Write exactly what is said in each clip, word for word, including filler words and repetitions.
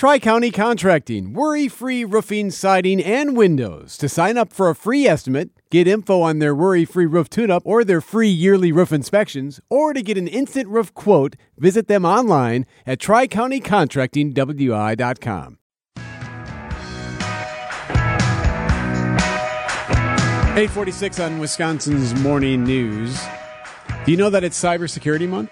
Tri-County Contracting, worry-free roofing, siding, and windows. To sign up for a free estimate, get info on their worry-free roof tune-up or their free yearly roof inspections, or to get an instant roof quote, visit them online at tri county contracting w i dot com. eight forty-six on Wisconsin's Morning News. Do you know that it's Cybersecurity Month?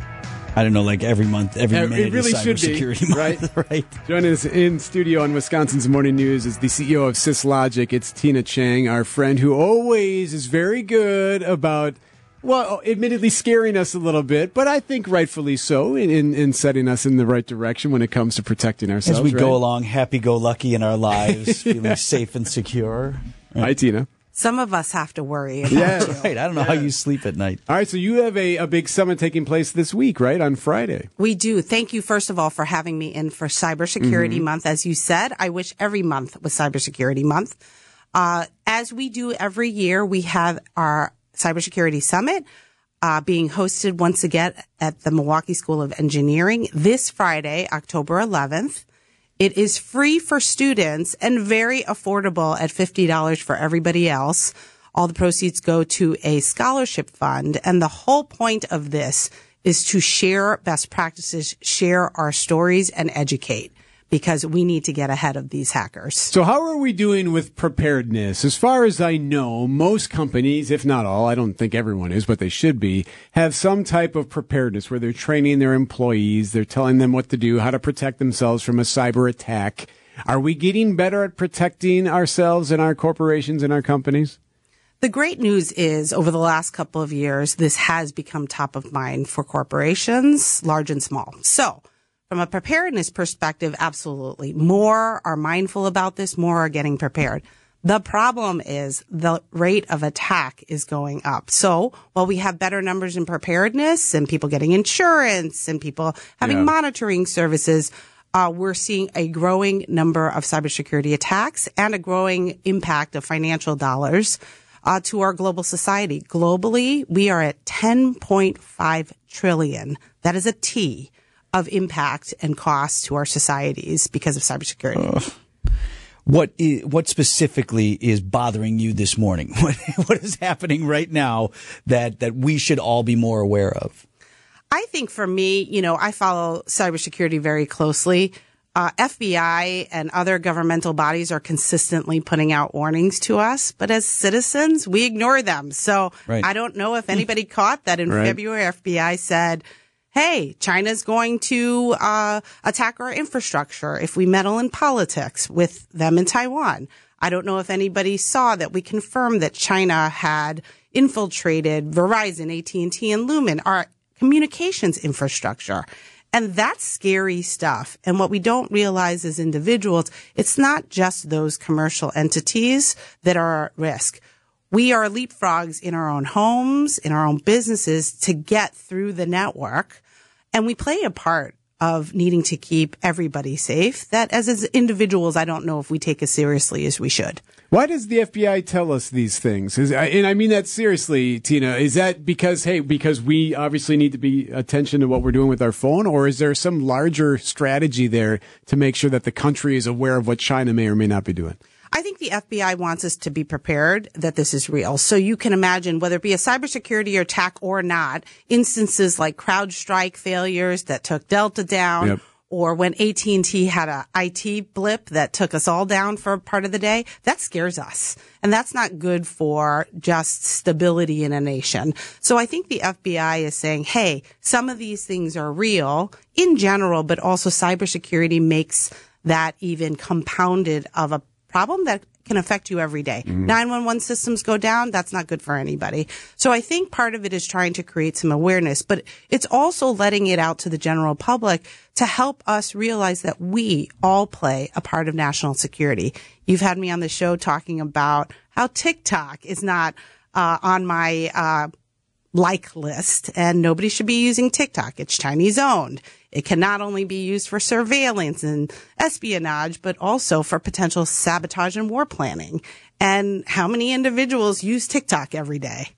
I don't know, like every month, every it minute really is should be, Cybersecurity Month, right? right? Joining us in studio on Wisconsin's Morning News is the C E O of SysLogic. It's Tina Chang, our friend who always is very good about, well, admittedly scaring us a little bit, but I think rightfully so in, in, in setting us in the right direction when it comes to protecting ourselves. As we right? go along, happy-go-lucky in our lives, feeling yeah. safe and secure. Right. Hi, Tina. Some of us have to worry about yeah, you. Right. I don't know yeah. how you sleep at night. All right, so you have a, a big summit taking place this week, right, on Friday? We do. Thank you, first of all, for having me in for Cybersecurity mm-hmm. Month. As you said, I wish every month was Cybersecurity Month. Uh, as we do every year, we have our Cybersecurity Summit uh, being hosted once again at the Milwaukee School of Engineering this Friday, October eleventh. It is free for students and very affordable at fifty dollars for everybody else. All the proceeds go to a scholarship fund. And the whole point of this is to share best practices, share our stories, and educate, because we need to get ahead of these hackers. So how are we doing with preparedness? As far as I know, most companies, if not all, I don't think everyone is, but they should be, have some type of preparedness where they're training their employees, they're telling them what to do, how to protect themselves from a cyber attack. Are we getting better at protecting ourselves and our corporations and our companies? The great news is, over the last couple of years, this has become top of mind for corporations, large and small. So, from a preparedness perspective, absolutely. More are mindful about this, more are getting prepared. The problem is the rate of attack is going up. So while we have better numbers in preparedness and people getting insurance and people having yeah. monitoring services, uh, we're seeing a growing number of cybersecurity attacks and a growing impact of financial dollars uh, to our global society. Globally, we are at ten point five trillion. That is a T. Of impact and cost to our societies because of cybersecurity. Uh, what is, what specifically is bothering you this morning? What, what is happening right now that, that we should all be more aware of? I think for me, you know, I follow cybersecurity very closely. Uh, F B I and other governmental bodies are consistently putting out warnings to us, but as citizens, we ignore them. So right. I don't know if anybody caught that in right. February, F B I said, hey, China's going to uh attack our infrastructure if we meddle in politics with them in Taiwan. I don't know if anybody saw that we confirmed that China had infiltrated Verizon, A T and T, and Lumen, our communications infrastructure. And that's scary stuff. And what we don't realize as individuals, it's not just those commercial entities that are at risk. We are leapfrogs in our own homes, in our own businesses to get through the network. And we play a part of needing to keep everybody safe that as, as individuals, I don't know if we take as seriously as we should. Why does the F B I tell us these things? Is, and I mean that seriously, Tina. Is that because, hey, because we obviously need to be attention to what we're doing with our phone? Or is there some larger strategy there to make sure that the country is aware of what China may or may not be doing? I think the F B I wants us to be prepared that this is real. So you can imagine, whether it be a cybersecurity attack or not, instances like CrowdStrike failures that took Delta down, yep. or when A T and T had a I T blip that took us all down for part of the day, that scares us. And that's not good for just stability in a nation. So I think the F B I is saying, hey, some of these things are real in general, but also cybersecurity makes that even compounded of a problem that can affect you every day. Mm-hmm. nine one one systems go down. That's not good for anybody. So I think part of it is trying to create some awareness, but it's also letting it out to the general public to help us realize that we all play a part of national security. You've had me on the show talking about how TikTok is not uh, on my uh like list, and nobody should be using TikTok. It's Chinese owned. It can not only be used for surveillance and espionage, but also for potential sabotage and war planning. And how many individuals use TikTok every day?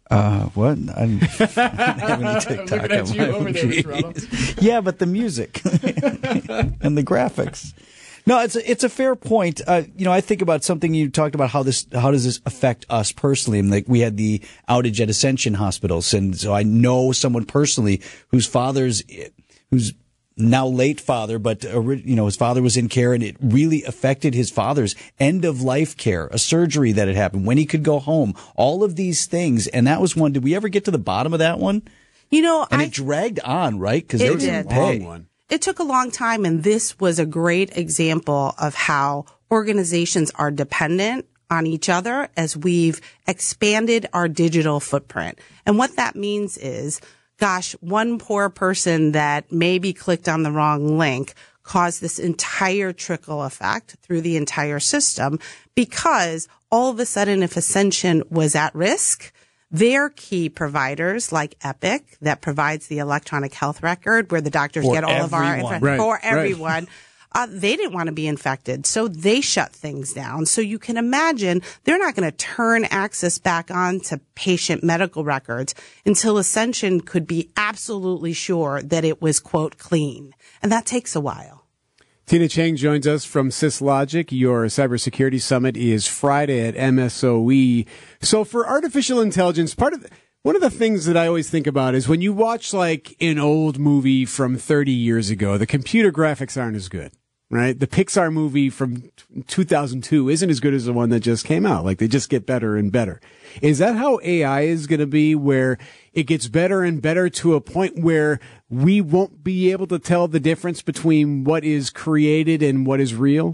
Uh, what? I didn't have any TikTok. I'm looking at you over there, Mister Ronald. Yeah, but the music and the graphics. No, it's a, it's a fair point. Uh, you know, I think about something you talked about, how this, how does this affect us personally? And like, we had the outage at Ascension hospitals. And so I know someone personally whose father's, who's now late father, but, uh, you know, his father was in care, and it really affected his father's end of life care, a surgery that had happened, when he could go home, all of these things. And that was one. Did we ever get to the bottom of that one? You know, and I, it dragged on, right? Because it there was did. a long one. It took a long time, and this was a great example of how organizations are dependent on each other as we've expanded our digital footprint. And what that means is, gosh, one poor person that maybe clicked on the wrong link caused this entire trickle effect through the entire system, because all of a sudden, if Ascension was at risk, their key providers like Epic, that provides the electronic health record where the doctors for get all everyone. of our information Right, for right. everyone. Uh, they didn't want to be infected, so they shut things down. So you can imagine they're not going to turn access back on to patient medical records until Ascension could be absolutely sure that it was, quote, clean. And that takes a while. Tina Chang joins us from SysLogic. Your cybersecurity summit is Friday at M S O E. So for artificial intelligence, part of the, one of the things that I always think about is when you watch like an old movie from thirty years ago, the computer graphics aren't as good, right? The Pixar movie from two thousand two isn't as good as the one that just came out. Like, they just get better and better. Is that how A I is going to be, where it gets better and better to a point where we won't be able to tell the difference between what is created and what is real?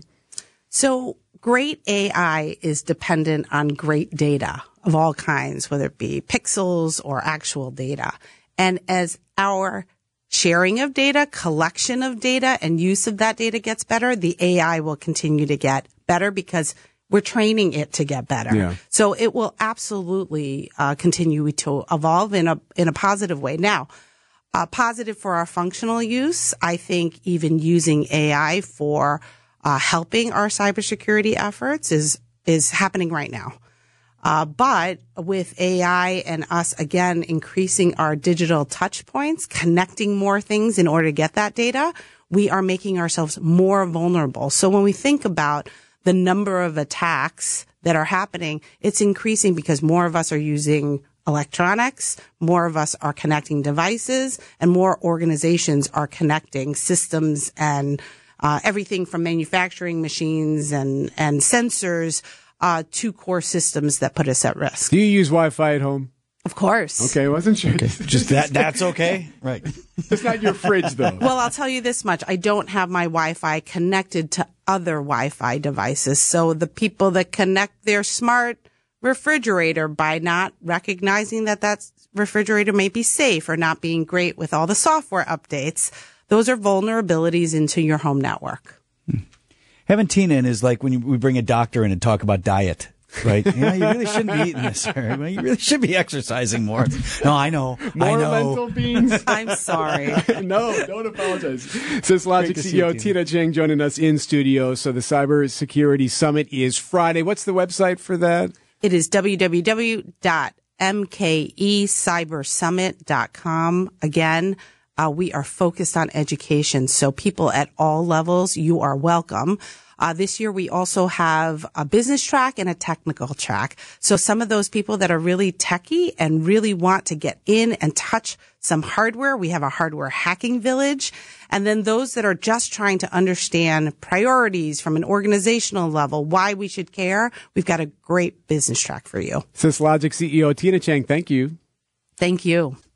So great A I is dependent on great data of all kinds, whether it be pixels or actual data. And as our sharing of data, collection of data, and use of that data gets better, the A I will continue to get better because we're training it to get better. Yeah. So it will absolutely uh, continue to evolve in a in a positive way. Now, uh, positive for our functional use, I think even using A I for uh, helping our cybersecurity efforts is is happening right now. Uh, but with A I and us, again, increasing our digital touch points, connecting more things in order to get that data, we are making ourselves more vulnerable. So when we think about the number of attacks that are happening, it's increasing because more of us are using electronics, more of us are connecting devices, and more organizations are connecting systems and uh, everything from manufacturing machines and, and sensors Uh, to core systems that put us at risk. Do you use Wi-Fi at home? Of course. Okay, I wasn't sure. Okay. Just that, that's okay? Right. It's not your fridge, though. Well, I'll tell you this much. I don't have my Wi-Fi connected to other Wi-Fi devices. So the people that connect their smart refrigerator by not recognizing that that refrigerator may be safe or not being great with all the software updates, those are vulnerabilities into your home network. Hmm. Having Tina in is like when you, we bring a doctor in and talk about diet, right? You know, you really shouldn't be eating this. Or, well, you really should be exercising more. No, I know. More I know. lentil beans. I'm sorry. No, don't apologize. SysLogic Great to C see E O you, Tina Tina. Chang joining us in studio. So the Cybersecurity Summit is Friday. What's the website for that? It is w w w dot m k e cyber summit dot com. Again, Uh, we are focused on education. So people at all levels, you are welcome. Uh, this year we also have a business track and a technical track. So some of those people that are really techie and really want to get in and touch some hardware, we have a hardware hacking village. And then those that are just trying to understand priorities from an organizational level, why we should care, we've got a great business track for you. SysLogic C E O Tina Chang, thank you. Thank you.